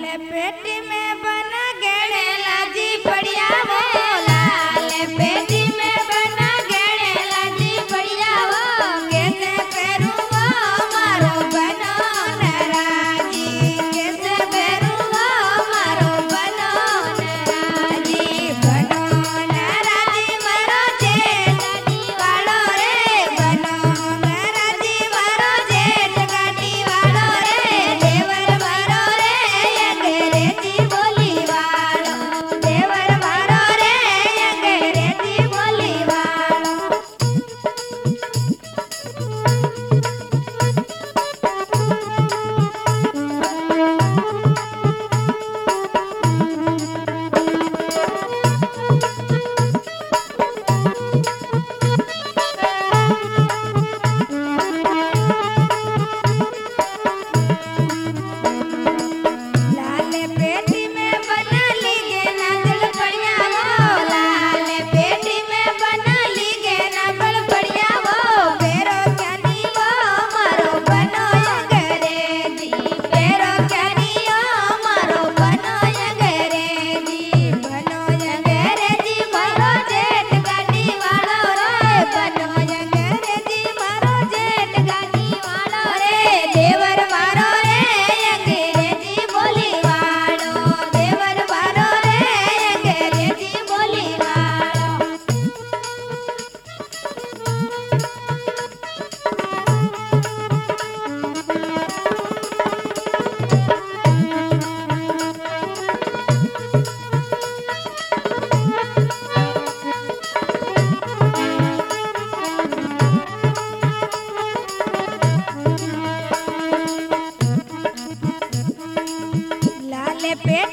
पेटी में बना गड़ेला जी बढ़िया वो लाल पेटी में बना गड़ेला जी बढ़िया वो कैसे पेरू वो मारो बनो नाराजी कैसे पेरू वो मारो बनो नाराजी मारो जेठ वालो रे बनो नाराजी मारो जेठ गाड़ी वालो रे देवर मारो रे अंग्रेजी बोली वालो देवर मारो रे अंग्रेजी बोली वालो लाल पेटी में बना ली गे ना दिल बढ़िया वो लाल पेटी में बना ली गे ना बड़ बढ़िया वो पेरो क्यानी वो मारो बनो अंग्रेजी पेरो क्यानी वो मारो बनो अंग्रेजी मारो जेठ गाड़ी वालो रे बनो अंग्रेजी मारो जेठ गाड़ी वालो रे देवर मारो रे अंग्रेजी बोली वालो देवर मारो रे अंग्रेजी बोली वालो लाल पेट